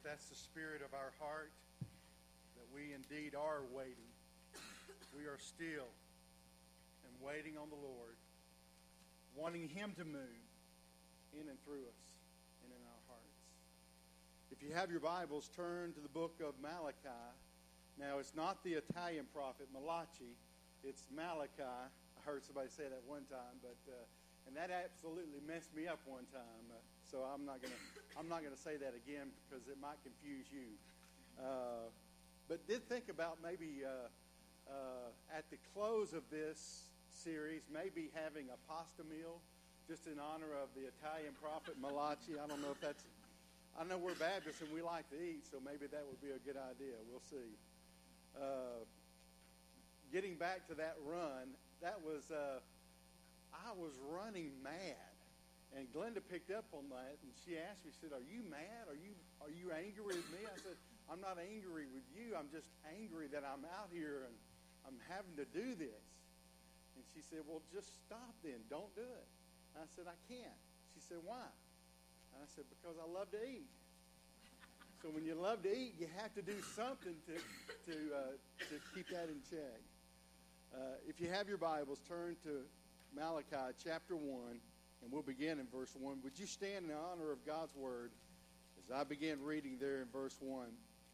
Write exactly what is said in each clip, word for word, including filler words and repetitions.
that's the spirit of our heart, that we indeed are waiting. We are still and waiting on the Lord, wanting Him to move in and through us and in our hearts. If you have your Bibles, turn to the book of Malachi. Now, it's not the Italian prophet Malachi, it's Malachi. I heard somebody say that one time, but uh, and that absolutely messed me up one time. Uh, so I'm not gonna I'm not gonna say that again because it might confuse you. Uh, but did think about maybe uh, uh, at the close of this series, maybe having a pasta meal just in honor of the Italian prophet Malachi. I don't know if that's. I know we're Baptists and we like to eat, so maybe that would be a good idea. We'll see. Uh, getting back to that run, that was, uh, I was running mad. And Glenda picked up on that, and she asked me, she said, are you mad? Are you are you angry with me? I said, I'm not angry with you. I'm just angry that I'm out here and I'm having to do this. And she said, well, just stop then. Don't do it. And I said, I can't. She said, why? And I said, because I love to eat. So when you love to eat, you have to do something to to uh, to keep that in check. Uh, if you have your Bibles, turn to Malachi chapter one, and we'll begin in verse one. Would you stand in honor of God's Word as I begin reading there in verse one?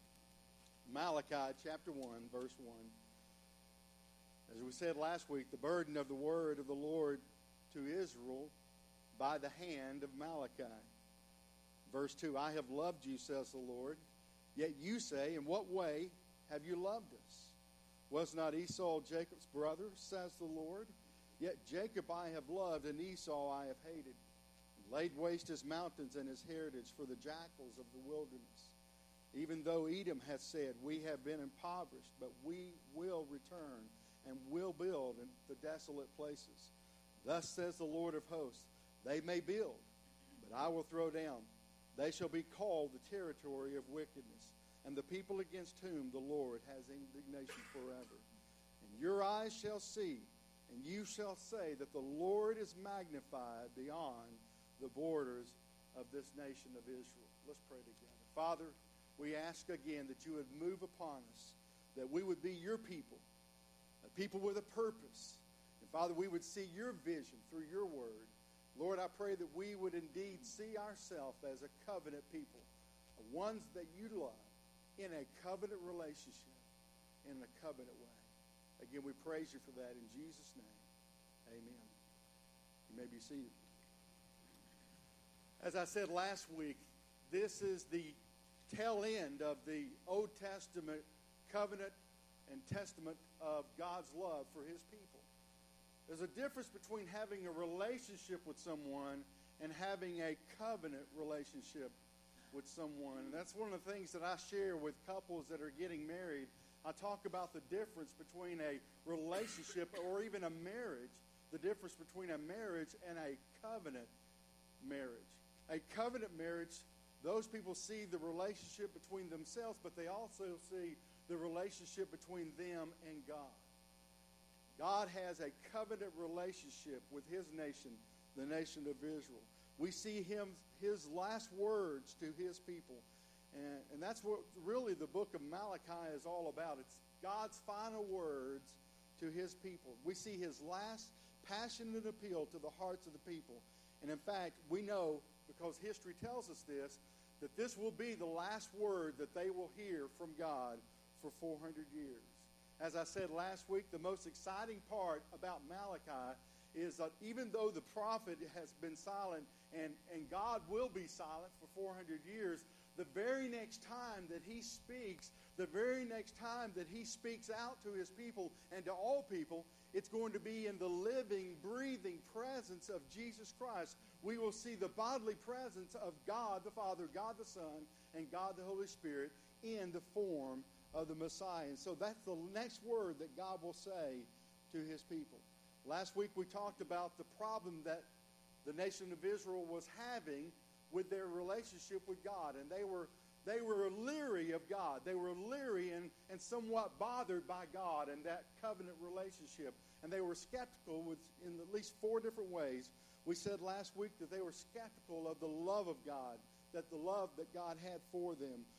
Malachi chapter one, verse one. As we said last week, the burden of the word of the Lord to Israel by the hand of Malachi. Verse two, I have loved you, says the Lord. Yet you say, in what way have you loved us? Was not Esau Jacob's brother, says the Lord? Yet Jacob I have loved, and Esau I have hated, and laid waste his mountains and his heritage for the jackals of the wilderness. Even though Edom hath said, we have been impoverished, but we will return and will build in the desolate places. Thus says the Lord of hosts, they may build, but I will throw down. They shall be called the territory of wickedness, and the people against whom the Lord has indignation forever. And your eyes shall see, and you shall say that the Lord is magnified beyond the borders of this nation of Israel. Let's pray together. Father, we ask again that you would move upon us, that we would be your people, a people with a purpose. And Father, we would see your vision through your word. Lord, I pray that we would indeed see ourselves as a covenant people, ones that you love in a covenant relationship, in a covenant way. Again, we praise you for that in Jesus' name. Amen. You may be seated. As I said last week, this is the tail end of the Old Testament covenant and testament of God's love for his people. There's a difference between having a relationship with someone and having a covenant relationship with someone. And that's one of the things that I share with couples that are getting married. I talk about the difference between a relationship or even a marriage, the difference between a marriage and a covenant marriage. A covenant marriage, those people see the relationship between themselves, but they also see the relationship between them and God. God has a covenant relationship with his nation, the nation of Israel. We see him, his last words to his people. And, and that's what really the book of Malachi is all about. It's God's final words to his people. We see his last passionate appeal to the hearts of the people. And in fact, we know, because history tells us this, that this will be the last word that they will hear from God for four hundred years. As I said last week, the most exciting part about Malachi is that even though the prophet has been silent and, and God will be silent for four hundred years, the very next time that he speaks, the very next time that he speaks out to his people and to all people, it's going to be in the living, breathing presence of Jesus Christ. We will see the bodily presence of God the Father, God the Son, and God the Holy Spirit in the form of the Messiah. And so that's the next word that God will say to his people. Last week we talked about the problem that the nation of Israel was having with their relationship with God. And they were they were leery of God. They were leery and, and somewhat bothered by God and that covenant relationship. And they were skeptical with, in at least four different ways. We said last week that they were skeptical of the love of God, that the love that God had for them.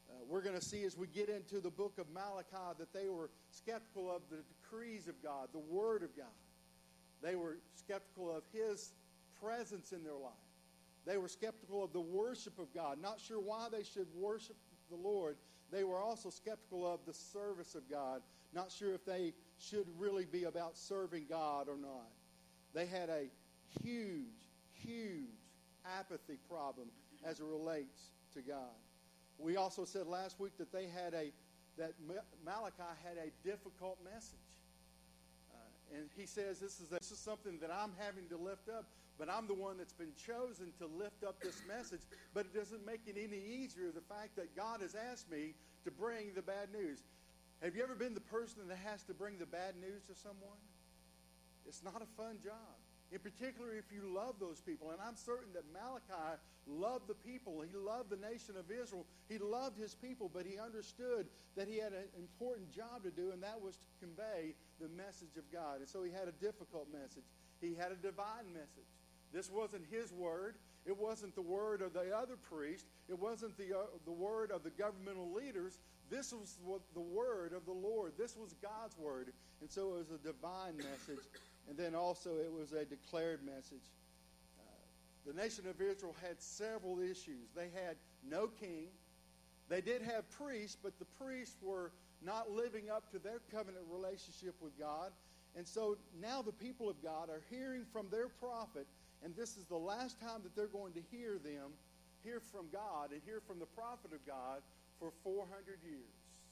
Uh, we're going to see as we get into the book of Malachi that they were skeptical of the decrees of God, the Word of God. They were skeptical of His presence in their life. They were skeptical of the worship of God, not sure why they should worship the Lord. They were also skeptical of the service of God, not sure if they should really be about serving God or not. They had a huge, huge apathy problem as it relates to God. We also said last week that they had a that Malachi had a difficult message, uh, and he says this is a, this is something that I'm having to lift up, but I'm the one that's been chosen to lift up this message. But it doesn't make it any easier the fact that God has asked me to bring the bad news. Have you ever been the person that has to bring the bad news to someone? It's not a fun job. In particular, if you love those people. And I'm certain that Malachi loved the people. He loved the nation of Israel. He loved his people, but he understood that he had an important job to do, and that was to convey the message of God. And so he had a difficult message. He had a divine message. This wasn't his word. It wasn't the word of the other priest. It wasn't the, uh, the word of the governmental leaders. This was the word of the Lord. This was God's word. And so it was a divine message. And then also it was a declared message. Uh, the nation of Israel had several issues. They had no king. They did have priests, but the priests were not living up to their covenant relationship with God. And so now the people of God are hearing from their prophet, and this is the last time that they're going to hear them, hear from God and hear from the prophet of God for four hundred years.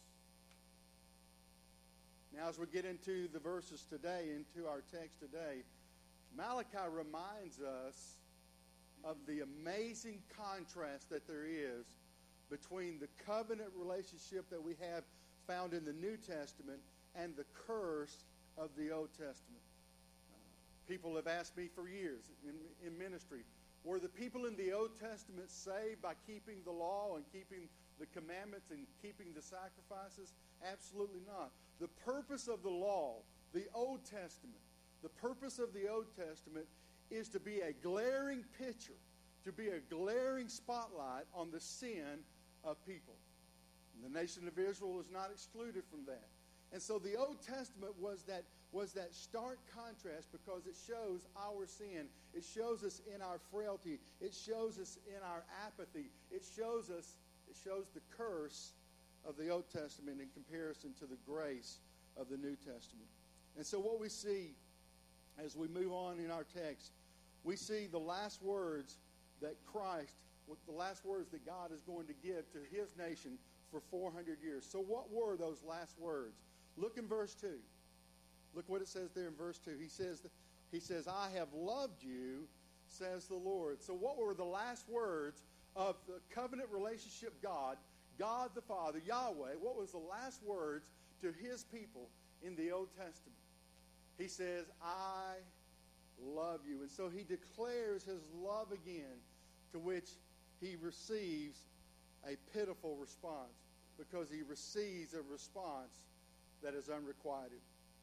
Now, as we get into the verses today, into our text today, Malachi reminds us of the amazing contrast that there is between the covenant relationship that we have found in the New Testament and the curse of the Old Testament. Uh, people have asked me for years in, in ministry, were the people in the Old Testament saved by keeping the law and keeping the commandments and keeping the sacrifices? Absolutely not. The purpose of the law, the Old Testament, the purpose of the Old Testament is to be a glaring picture, to be a glaring spotlight on the sin of people. And the nation of Israel is not excluded from that. And so the Old Testament was that, was that stark contrast because it shows our sin. It shows us in our frailty. It shows us in our apathy. It shows us, it shows the curse of the Old Testament in comparison to the grace of the New Testament. And so what we see as we move on in our text, we see the last words that Christ, the last words that God is going to give to his nation for four hundred years. So what were those last words? Look in verse two. Look what it says there in verse two. He says, he says, I have loved you, says the Lord. So what were the last words of the covenant relationship God, God the Father, Yahweh? What was the last words to his people in the Old Testament? He says, I love you. And so he declares his love again, to which he receives a pitiful response, because he receives a response that is unrequited.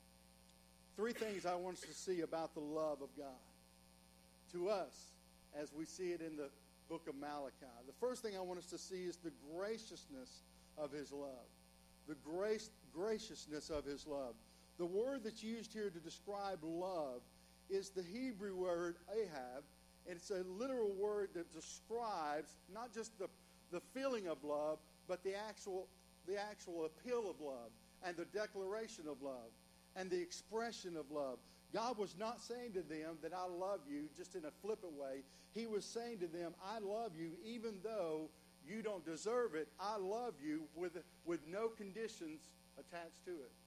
Three things I want us to see about the love of God to us as we see it in the book of Malachi. The first thing I want us to see is the graciousness of his love. The grace, graciousness of his love. The word that's used here to describe love is the Hebrew word ahab, and it's a literal word that describes not just the, the feeling of love, but the actual, the actual appeal of love and the declaration of love and the expression of love. God was not saying to them that I love you just in a flippant way. He was saying to them, I love you even though you don't deserve it. I love you with, with no conditions attached to it.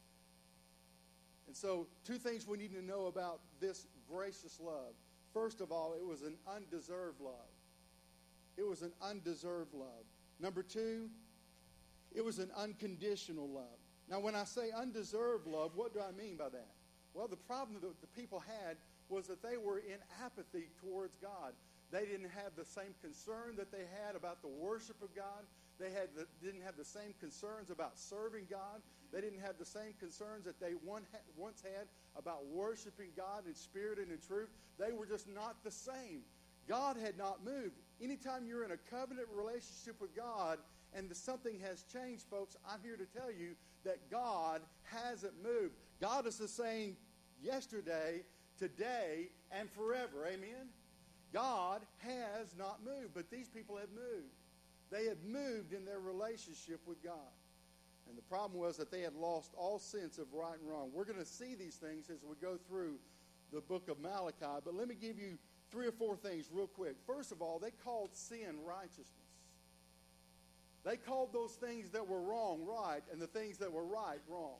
And so two things we need to know about this gracious love. First of all, it was an undeserved love. It was an undeserved love. Number two, it was an unconditional love. Now, when I say undeserved love, what do I mean by that? Well, the problem that the people had was that they were in apathy towards God. They didn't have the same concern that they had about the worship of God. They had the, didn't have the same concerns about serving God. They didn't have the same concerns that they one, once had about worshiping God in spirit and in truth. They were just not the same. God had not moved. anytime you're in a covenant relationship with God and the, something has changed, folks, I'm here to tell you that God hasn't moved. God is the same yesterday, today, and forever. Amen? God has not moved, but these people have moved. They had moved in their relationship with God. And the problem was that they had lost all sense of right and wrong. We're going to see these things as we go through the book of Malachi, but let me give you three or four things real quick. First of all, they called sin righteousness. They called those things that were wrong right, and the things that were right wrong.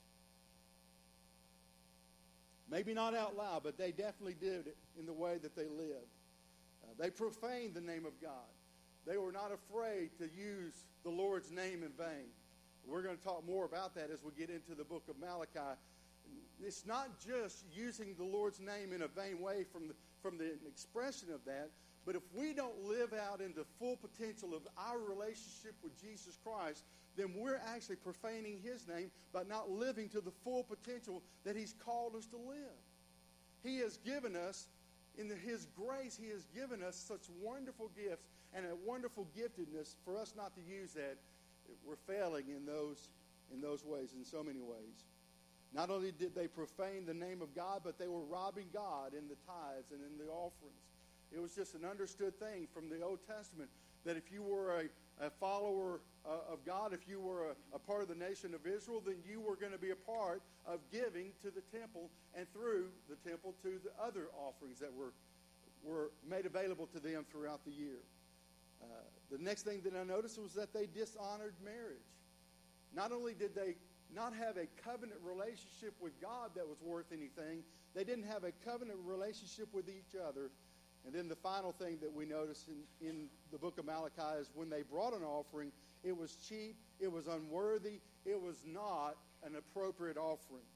Maybe not out loud, but they definitely did it in the way that they lived. Uh, they profaned the name of God. They were not afraid to use the Lord's name in vain. We're going to talk more about that as we get into the book of Malachi. It's not just using the Lord's name in a vain way from the, from the expression of that, but if we don't live out in the full potential of our relationship with Jesus Christ, then we're actually profaning his name by not living to the full potential that he's called us to live. He has given us, in his grace, he has given us such wonderful gifts and a wonderful giftedness for us not to use that. We're failing in those, in those ways, in so many ways. Not only did they profane the name of God, but they were robbing God in the tithes and in the offerings. It was just an understood thing from the Old Testament that if you were a, a follower uh, of God, if you were a, a part of the nation of Israel, then you were going to be a part of giving to the temple and through the temple to the other offerings that were, were made available to them throughout the year. Uh, the next thing that I noticed was that they dishonored marriage. Not only did they not have a covenant relationship with God that was worth anything, they didn't have a covenant relationship with each other. And then the final thing that we notice in, in the book of Malachi is when they brought an offering, it was cheap, it was unworthy, it was not an appropriate offering.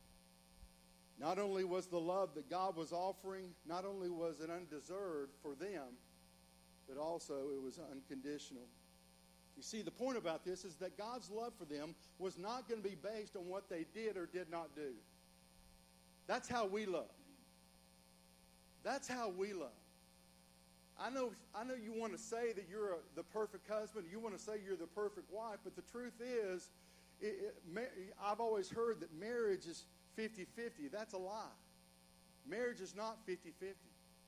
Not only was the love that God was offering, not only was it undeserved for them, but also it was unconditional. You see, the point about this is that God's love for them was not going to be based on what they did or did not do. That's how we love. That's how we love. I know, I know you want to say that you're a, the perfect husband. You want to say you're the perfect wife. But the truth is, it, it, I've always heard that marriage is fifty-fifty. That's a lie. Marriage is not fifty-fifty.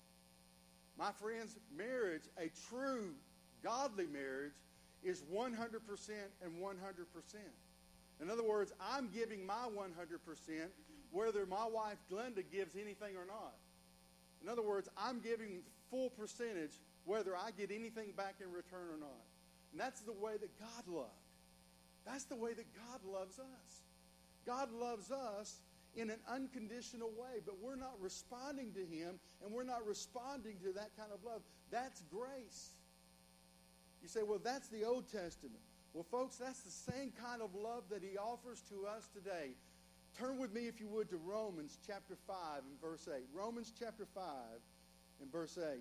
My friends, marriage, a true godly marriage, is one hundred percent and one hundred percent. In other words, I'm giving my one hundred percent whether my wife Glenda gives anything or not. In other words, I'm giving full percentage whether I get anything back in return or not. And that's the way that God loved. That's the way that God loves us. God loves us in an unconditional way, but we're not responding to him, and we're not responding to that kind of love. That's grace. You say, well, that's the Old Testament. Well, folks, that's the same kind of love that he offers to us today. Turn with me, if you would, to Romans chapter five and verse eight. Romans chapter five and verse eight.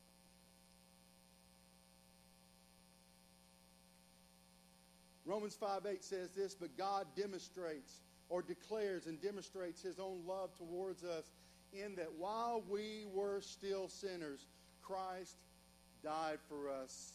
Romans five eight says this, but God demonstrates or declares and demonstrates his own love towards us in that while we were still sinners, Christ died for us.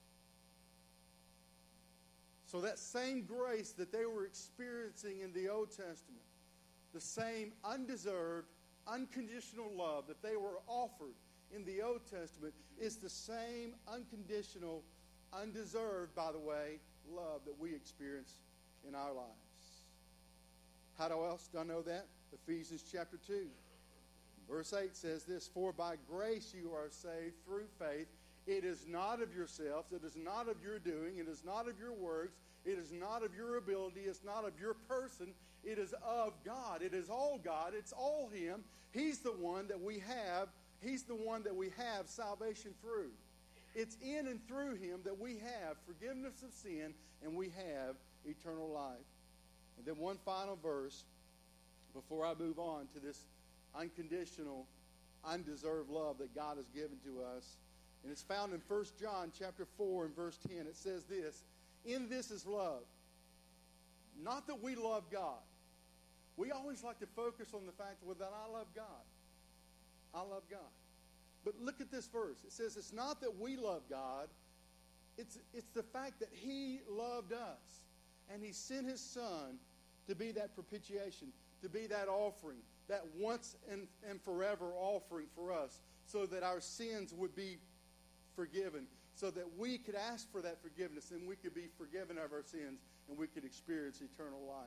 So that same grace that they were experiencing in the Old Testament, the same undeserved, unconditional love that they were offered in the Old Testament is the same unconditional, undeserved, by the way, love that we experience in our lives. How else do I know that? Ephesians chapter two. Verse eight says this, for by grace you are saved through faith. It is not of yourselves. It is not of your doing. It is not of your works. It is not of your ability. It's not of your person. It is of God. It is all God. It's all him. He's the one that we have. He's the one that we have salvation through. It's in and through him that we have forgiveness of sin and we have eternal life. And then one final verse before I move on to this unconditional, undeserved love that God has given to us. And it's found in First John chapter four and verse ten. It says this, in this is love. Not that we love God. We always like to focus on the fact well, that I love God. I love God. But look at this verse. It says it's not that we love God. It's, it's the fact that he loved us. And he sent his son to be that propitiation, to be that offering, that once and, and forever offering for us, so that our sins would be forgiven, so that we could ask for that forgiveness and we could be forgiven of our sins and we could experience eternal life.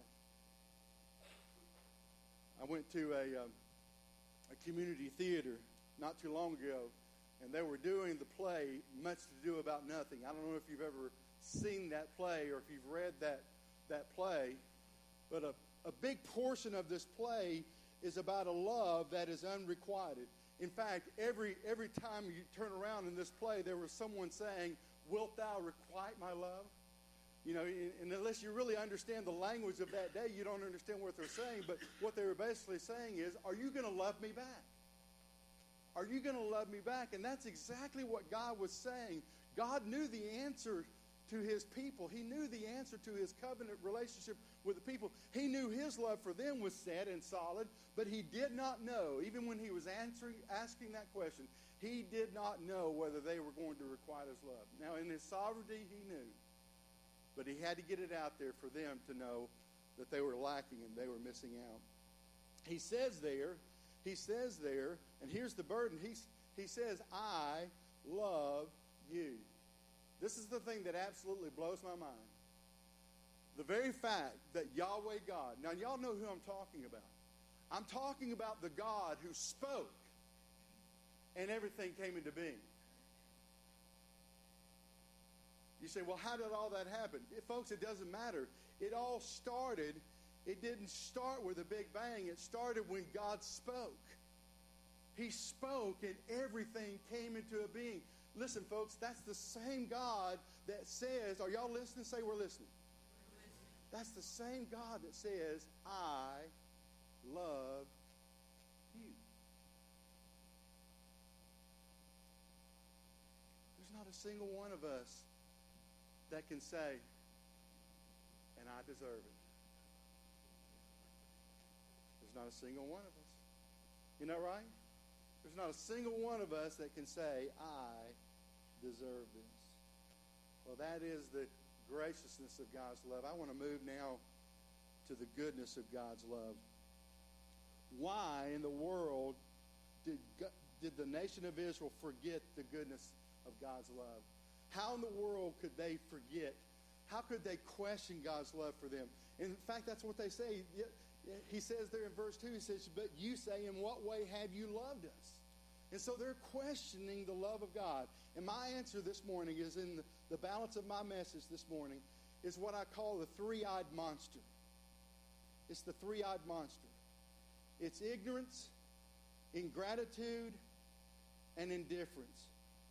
I went to a, um, a community theater not too long ago, and they were doing the play Much to Do About Nothing. I don't know if you've ever seen that play or if you've read that, that play, but a, a big portion of this play is about a love that is unrequited. In fact, every every time you turn around in this play, there was someone saying, "Wilt thou requite my love?" You know, and unless you really understand the language of that day, you don't understand what they're saying. But what they were basically saying is, are you going to love me back? Are you going to love me back? And that's exactly what God was saying. God knew the answer to his people. He knew the answer to his covenant relationship with the people. He knew his love for them was set and solid, but he did not know, even when he was answering, asking that question, he did not know whether they were going to requite his love. Now, in his sovereignty, he knew. But he had to get it out there for them to know that they were lacking and they were missing out. He says there, he says there, and here's the burden. He, he says, I love you. This is the thing that absolutely blows my mind. The very fact that Yahweh God, now y'all know who I'm talking about. I'm talking about the God who spoke and everything came into being. You say, well, how did all that happen? It, folks, it doesn't matter. It all started, it didn't start with a big bang. It started when God spoke. He spoke and everything came into a being. Listen, folks, that's the same God that says, are y'all listening? Say we're listening. We're listening. That's the same God that says, I love you. There's not a single one of us that can say, and I deserve it. There's not a single one of us. Isn't that right? There's not a single one of us that can say, I deserve this. Well, that is the graciousness of God's love. I want to move now to the goodness of God's love. Why in the world did, God, did the nation of Israel forget the goodness of God's love? How in the world could they forget? How could they question God's love for them? In fact, that's what they say. He says there in verse two, he says, but you say, in what way have you loved us? And so they're questioning the love of God. And my answer this morning is in the, the balance of my message this morning is what I call the three-eyed monster. It's the three-eyed monster. It's ignorance, ingratitude, and indifference.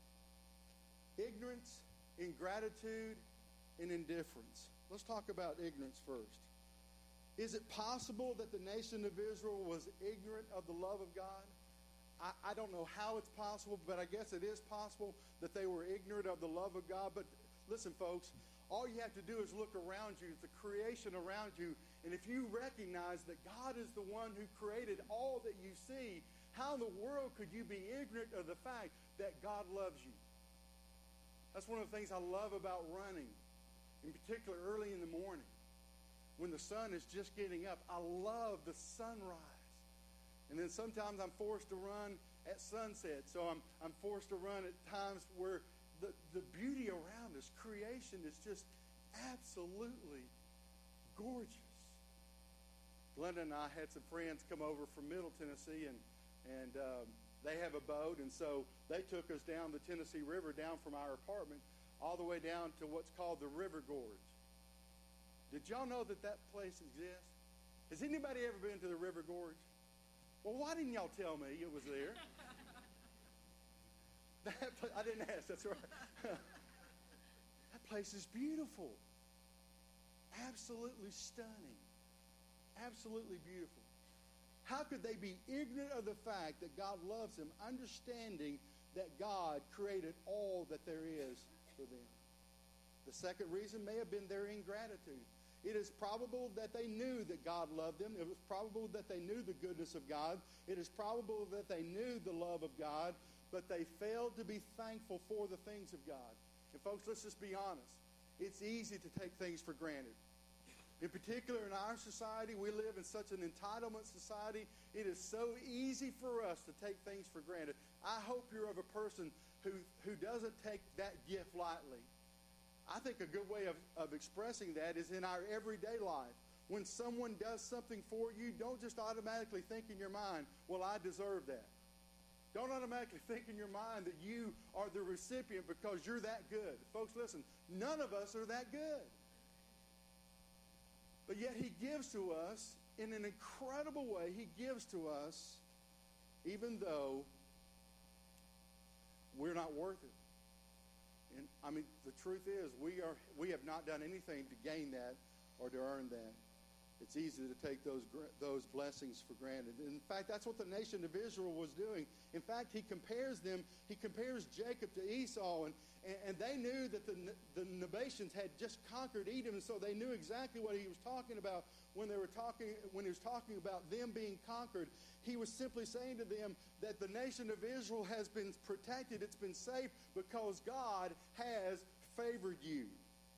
Ignorance, ingratitude, and indifference. Let's talk about ignorance first. Is it possible that the nation of Israel was ignorant of the love of God? I, I don't know how it's possible, but I guess it is possible that they were ignorant of the love of God. But listen, folks, all you have to do is look around you, the creation around you, and if you recognize that God is the one who created all that you see, how in the world could you be ignorant of the fact that God loves you? That's one of the things I love about running, in particular early in the morning, when the sun is just getting up. I love the sunrise. And then sometimes I'm forced to run at sunset. So I'm I'm forced to run at times where the, the beauty around us, creation, is just absolutely gorgeous. Glenda and I had some friends come over from Middle Tennessee, and, and um, they have a boat. And so they took us down the Tennessee River, down from our apartment, all the way down to what's called the River Gorge. Did y'all know that that place exists? Has anybody ever been to the River Gorge? Well, why didn't y'all tell me it was there? that, I didn't ask, that's right. That place is beautiful. Absolutely stunning. Absolutely beautiful. How could they be ignorant of the fact that God loves them, understanding that God created all that there is for them? The second reason may have been their ingratitude. It is probable that they knew that God loved them. It was probable that they knew the goodness of God. It is probable that they knew the love of God. but they failed to be thankful for the things of God. And folks, let's just be honest. It's easy to take things for granted. In particular, in our society, we live in such an entitlement society. It is so easy for us to take things for granted. I hope you're of a person who, who doesn't take that gift lightly. I think a good way of, of expressing that is in our everyday life. When someone does something for you, don't just automatically think in your mind, well, I deserve that. Don't automatically think in your mind that you are the recipient because you're that good. Folks, listen, none of us are that good. But yet he gives to us in an incredible way. He gives to us even though we're not worth it. And I mean, the truth is we are we have not done anything to gain that or to earn that. It's easy to take those those blessings for granted. In fact, that's what the nation of Israel was doing. In fact, he compares them, he compares Jacob to Esau, and, and, and they knew that the, the Nabateans had just conquered Edom, and so they knew exactly what he was talking about when they were talking when he was talking about them being conquered. He was simply saying to them that the nation of Israel has been protected, it's been safe because God has favored you.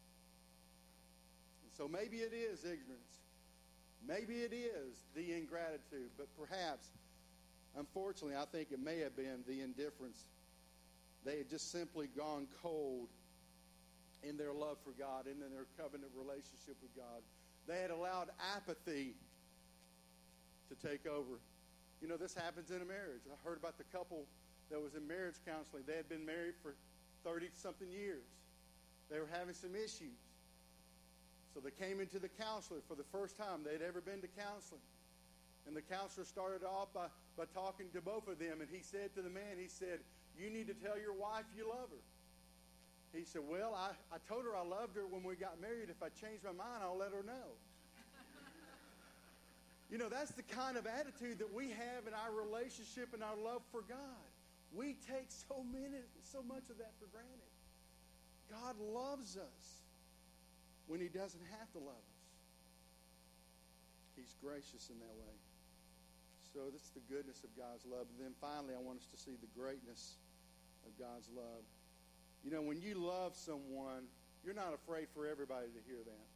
And so maybe it is ignorance. Maybe it is the ingratitude, but perhaps, unfortunately, I think it may have been the indifference. They had just simply gone cold in their love for God and in their covenant relationship with God. They had allowed apathy to take over. You know, this happens in a marriage. I heard about the couple that was in marriage counseling. They had been married for thirty-something years. They were having some issues. So they came into the counselor for the first time they'd ever been to counseling. And the counselor started off by, by talking to both of them. And he said to the man, he said, you need to tell your wife you love her. He said, well, I, I told her I loved her when we got married. If I change my mind, I'll let her know. You know, that's the kind of attitude that we have in our relationship and our love for God. We take so many, so much of that for granted. God loves us when he doesn't have to love us. He's gracious in that way. So that's the goodness of God's love. And then finally, I want us to see the greatness of God's love. You know, when you love someone, you're not afraid for everybody to hear that.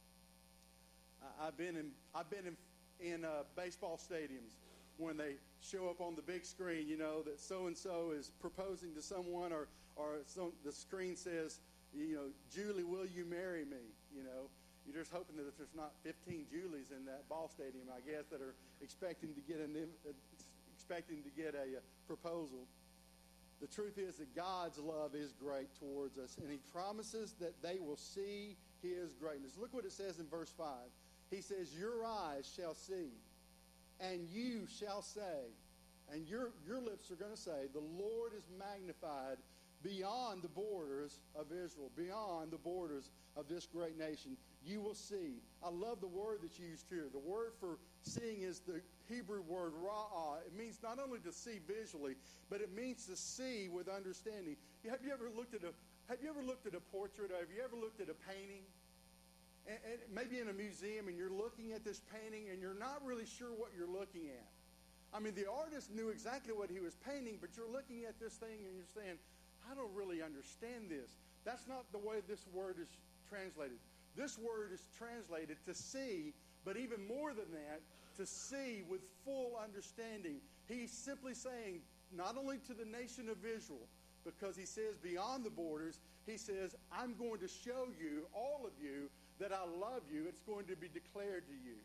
I, I've been in I've been in, in uh, baseball stadiums when they show up on the big screen, you know, that so-and-so is proposing to someone, or, or some, the screen says, you know, Julie, will you marry me? You know, you're just hoping that if there's not fifteen Julies in that ball stadium, I guess, that are expecting to get an uh, expecting to get a uh, proposal. The truth is that God's love is great towards us, and he promises that they will see his greatness. Look what it says in verse five. He says, your eyes shall see, and you shall say, and your, your lips are going to say, the Lord is magnified beyond the borders of Israel, beyond the borders of this great nation. You will see. I love the word that's used here. The word for seeing is the Hebrew word ra'ah. It means not only to see visually, but it means to see with understanding. Have you ever looked at a Have you ever looked at a portrait? Or have you ever looked at a painting? And, and maybe in a museum, and you're looking at this painting, and you're not really sure what you're looking at. I mean, the artist knew exactly what he was painting, but you're looking at this thing, and you're saying, I don't really understand this. That's not the way this word is translated. This word is translated to see, but even more than that, to see with full understanding. He's simply saying, not only to the nation of Israel, because he says beyond the borders, he says, I'm going to show you, all of you, that I love you. It's going to be declared to you.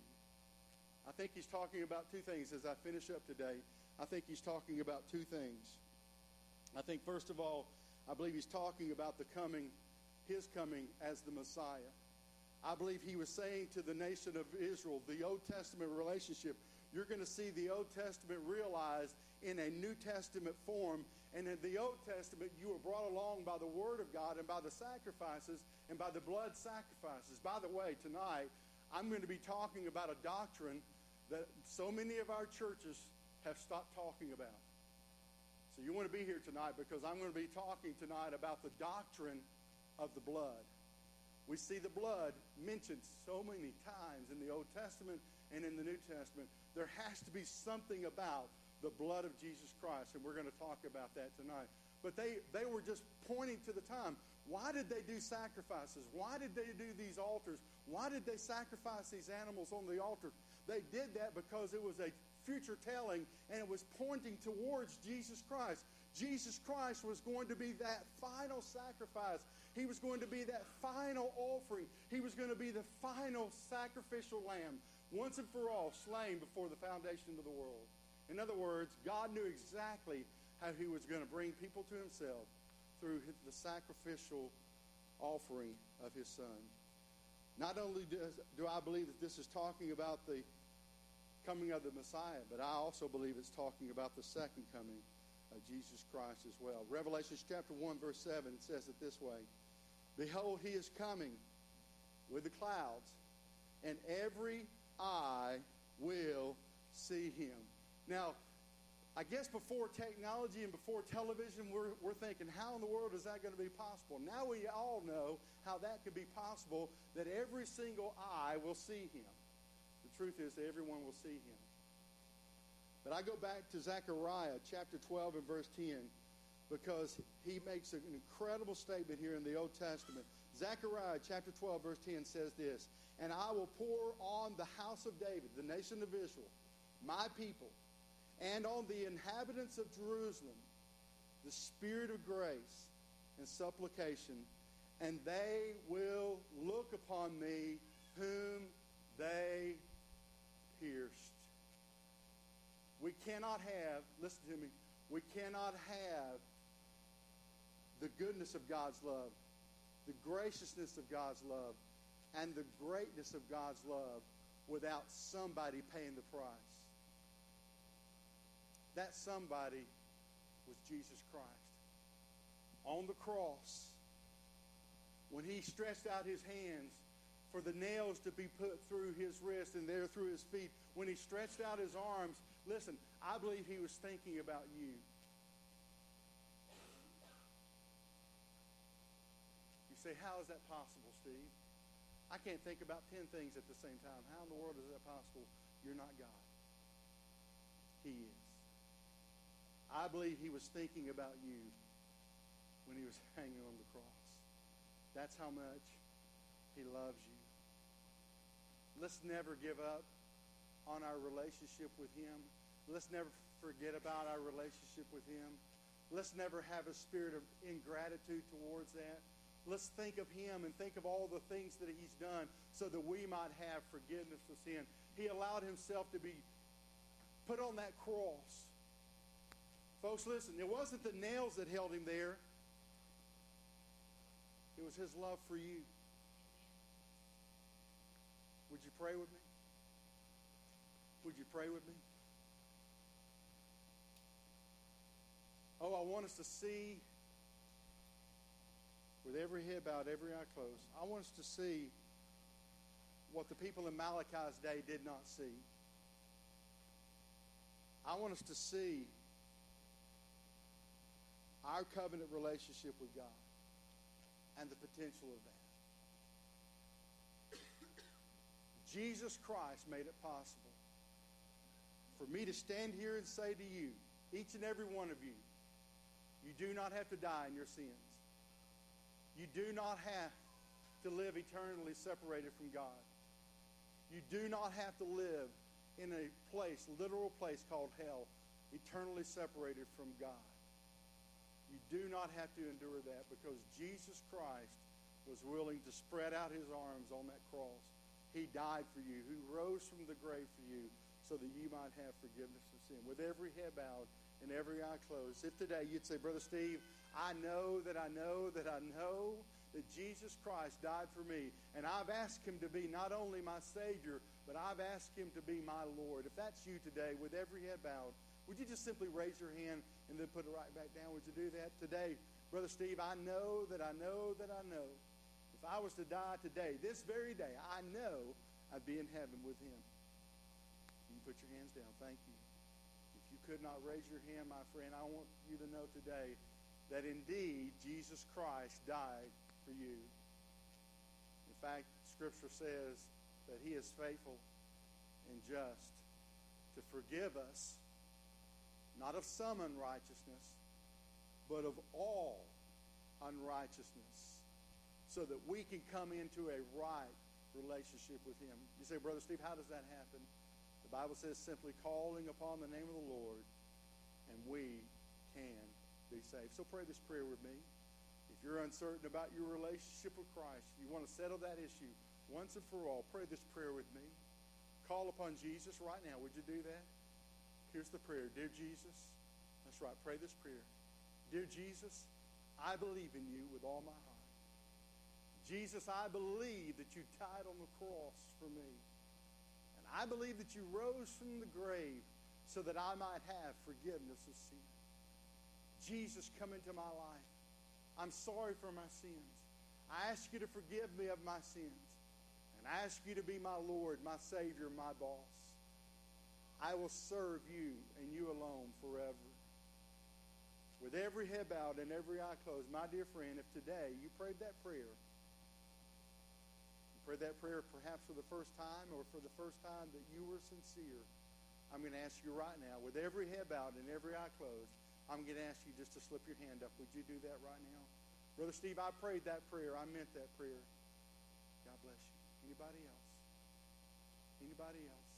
I think he's talking about two things as I finish up today. I think he's talking about two things. I think, first of all, I believe he's talking about the coming, his coming as the Messiah. I believe he was saying to the nation of Israel, the Old Testament relationship, you're going to see the Old Testament realized in a New Testament form. And in the Old Testament, you were brought along by the Word of God and by the sacrifices and by the blood sacrifices. By the way, tonight, I'm going to be talking about a doctrine that so many of our churches have stopped talking about. So you want to be here tonight because I'm going to be talking tonight about the doctrine of the blood. We see the blood mentioned so many times in the Old Testament and in the New Testament. There has to be something about the blood of Jesus Christ, and we're going to talk about that tonight. But they, they were just pointing to the time. Why did they do sacrifices? Why did they do these altars? Why did they sacrifice these animals on the altar? They did that because it was a future telling, and it was pointing towards Jesus Christ. Jesus Christ was going to be that final sacrifice. He was going to be that final offering. He was going to be the final sacrificial lamb, once and for all, slain before the foundation of the world. In other words, God knew exactly how he was going to bring people to himself through the sacrificial offering of his son. Not only does, do I believe that this is talking about the coming of the Messiah, but I also believe it's talking about the second coming of Jesus Christ as well. Revelation chapter one, verse seven, it says it this way. Behold, he is coming with the clouds, and every eye will see him. Now, I guess before technology and before television, we're, we're thinking, how in the world is that going to be possible? Now we all know how that could be possible, that every single eye will see him. The truth is that everyone will see him. But I go back to Zechariah chapter twelve and verse ten, because he makes an incredible statement here in the Old Testament. Zechariah chapter twelve verse ten says this, and I will pour on the house of David, the nation of Israel, my people, and on the inhabitants of Jerusalem, the spirit of grace and supplication, and they will look upon me whom they pierced. We cannot have, listen to me, we cannot have the goodness of God's love, the graciousness of God's love, and the greatness of God's love without somebody paying the price. That somebody was Jesus Christ. On the cross, when he stretched out his hands for the nails to be put through his wrist and there through his feet, when he stretched out his arms, listen, I believe he was thinking about you. You say, how is that possible, Steve? I can't think about ten things at the same time. How in the world is that possible? You're not God. He is. I believe he was thinking about you when he was hanging on the cross. That's how much he loves you. Let's never give up on our relationship with him. Let's never forget about our relationship with him. Let's never have a spirit of ingratitude towards that. Let's think of him and think of all the things that he's done so that we might have forgiveness of sin. He allowed himself to be put on that cross. Folks, listen, it wasn't the nails that held him there. It was his love for you. Would you pray with me? Would you pray with me? Oh, I want us to see, with every head bowed, every eye closed, I want us to see what the people in Malachi's day did not see. I want us to see our covenant relationship with God and the potential of that. Jesus Christ made it possible for me to stand here and say to you, each and every one of you, you do not have to die in your sins. You do not have to live eternally separated from God. You do not have to live in a place, literal place called hell, eternally separated from God. You do not have to endure that because Jesus Christ was willing to spread out his arms on that cross. He died for you. He rose from the grave for you so that you might have forgiveness of sin. With every head bowed and every eye closed, if today you'd say, Brother Steve, I know that I know that I know that Jesus Christ died for me, and I've asked him to be not only my Savior, but I've asked him to be my Lord. If that's you today, with every head bowed, would you just simply raise your hand and then put it right back down? Would you do that today? Brother Steve, I know that I know that I know. If I was to die today, this very day, I know I'd be in heaven with him. You can put your hands down. Thank you. If you could not raise your hand, my friend, I want you to know today that indeed Jesus Christ died for you. In fact, Scripture says that he is faithful and just to forgive us not of some unrighteousness, but of all unrighteousness, so that we can come into a right relationship with him. You say, Brother Steve, how does that happen? The Bible says simply calling upon the name of the Lord, and we can be saved. So pray this prayer with me. If you're uncertain about your relationship with Christ, you want to settle that issue once and for all, pray this prayer with me. Call upon Jesus right now. Would you do that? Here's the prayer. Dear Jesus, that's right, pray this prayer. Dear Jesus, I believe in you with all my heart. Jesus, I believe that you died on the cross for me. And I believe that you rose from the grave so that I might have forgiveness of sin. Jesus, come into my life. I'm sorry for my sins. I ask you to forgive me of my sins. And I ask you to be my Lord, my Savior, my boss. I will serve you and you alone forever. With every head bowed and every eye closed, my dear friend, if today you prayed that prayer, you prayed that prayer perhaps for the first time or for the first time that you were sincere, I'm going to ask you right now, with every head bowed and every eye closed, I'm going to ask you just to slip your hand up. Would you do that right now? Brother Steve, I prayed that prayer. I meant that prayer. God bless you. Anybody else? Anybody else?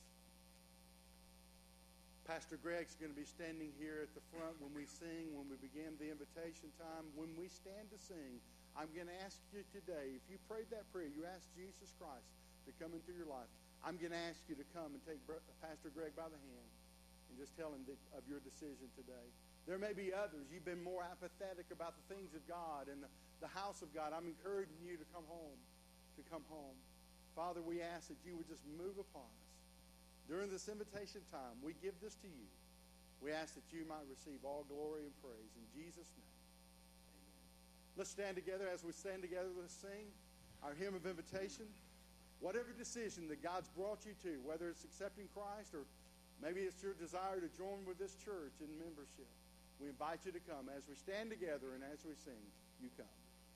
Pastor Greg's going to be standing here at the front when we sing, when we begin the invitation time. When we stand to sing, I'm going to ask you today, if you prayed that prayer, you asked Jesus Christ to come into your life, I'm going to ask you to come and take Pastor Greg by the hand and just tell him that, of your decision today. There may be others. You've been more apathetic about the things of God and the, the house of God. I'm encouraging you to come home, to come home. Father, we ask that you would just move upon us. During this invitation time, we give this to you. We ask that you might receive all glory and praise. In Jesus' name, amen. Let's stand together. As we stand together, let's sing our hymn of invitation. Whatever decision that God's brought you to, whether it's accepting Christ or maybe it's your desire to join with this church in membership, we invite you to come. As we stand together and as we sing, you come.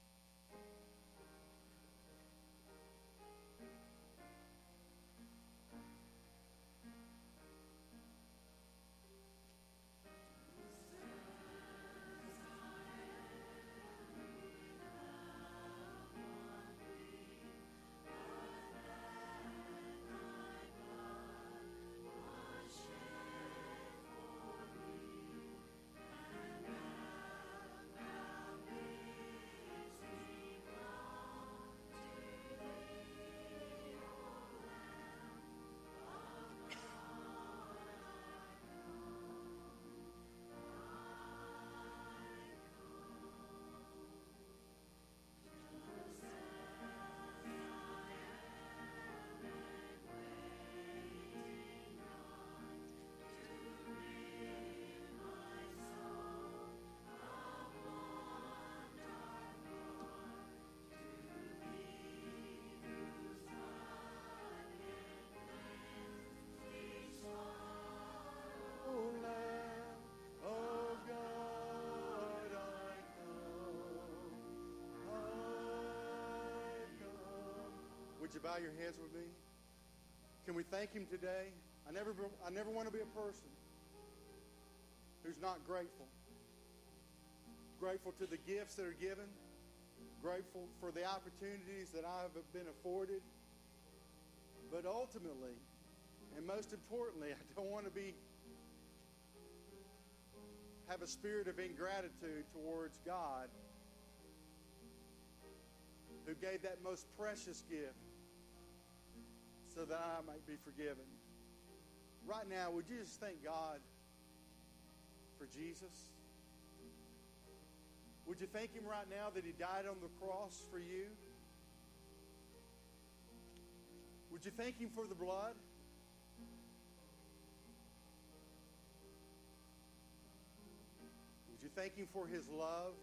Would you bow your heads with me? Can we thank him today? I never, I never want to be a person who's not grateful. Grateful to the gifts that are given. Grateful for the opportunities that I have been afforded. But ultimately, and most importantly, I don't want to be have a spirit of ingratitude towards God, who gave that most precious gift so that I might be forgiven. Right now, would you just thank God for Jesus? Would you thank him right now that he died on the cross for you? Would you thank him for the blood? Would you thank him for his love?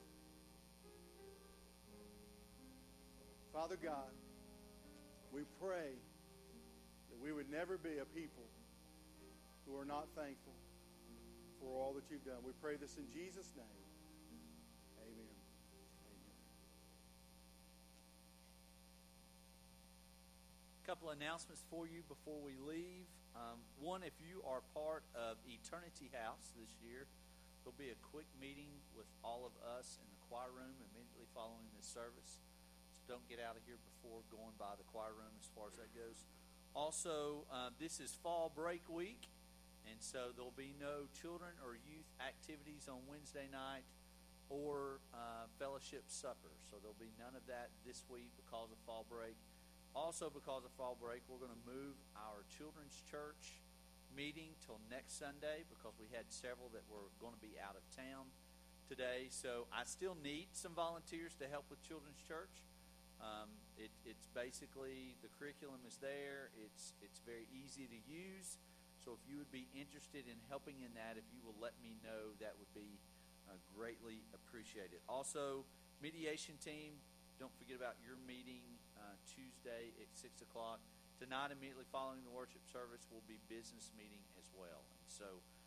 Father God, we pray that we would never be a people who are not thankful for all that you've done. We pray this in Jesus' name. Amen. Amen. couple announcements for you before we leave. Um, one, if you are part of Eternity House this year, there'll be a quick meeting with all of us in the choir room immediately following this service. So don't get out of here before going by the choir room as far as that goes. Also, uh, this is fall break week, and so there'll be no children or youth activities on Wednesday night or uh, fellowship supper. So there'll be none of that this week because of fall break. Also, because of fall break, we're going to move our children's church meeting till next Sunday because we had several that were going to be out of town today. So I still need some volunteers to help with children's church. Um, it, it's basically, the curriculum is there. It's, it's very easy to use. So if you would be interested in helping in that, if you will let me know, that would be uh, greatly appreciated. Also, mediation team, don't forget about your meeting uh, Tuesday at six o'clock. Tonight, immediately following the worship service, will be business meeting as well. And so